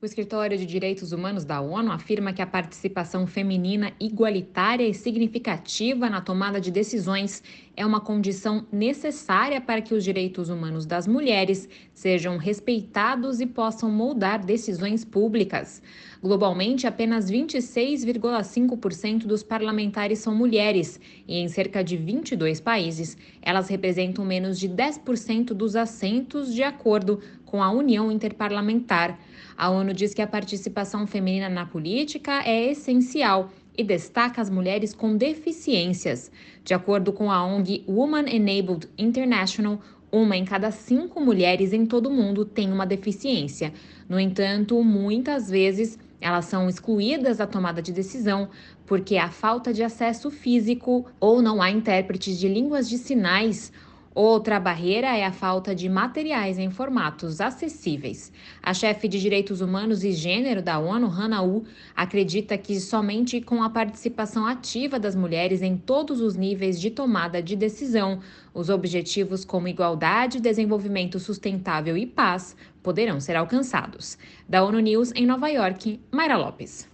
O Escritório de Direitos Humanos da ONU afirma que a participação feminina igualitária e significativa na tomada de decisões é uma condição necessária para que os direitos humanos das mulheres sejam respeitados e possam moldar decisões públicas. Globalmente, apenas 26,5% dos parlamentares são mulheres e, em cerca de 22 países, elas representam menos de 10% dos assentos, de acordo com a União Interparlamentar. A ONU diz que a participação feminina na política é essencial e destaca as mulheres com deficiências. De acordo com a ONG Women Enabled International, uma em cada 5 mulheres em todo o mundo tem uma deficiência. No entanto, muitas vezes elas são excluídas da tomada de decisão porque há falta de acesso físico ou não há intérpretes de línguas de sinais. Outra barreira é a falta de materiais em formatos acessíveis. A chefe de Direitos Humanos e Gênero da ONU, Hannah Wu, acredita que somente com a participação ativa das mulheres em todos os níveis de tomada de decisão, os objetivos como igualdade, desenvolvimento sustentável e paz poderão ser alcançados. Da ONU News em Nova York, Mayra Lopes.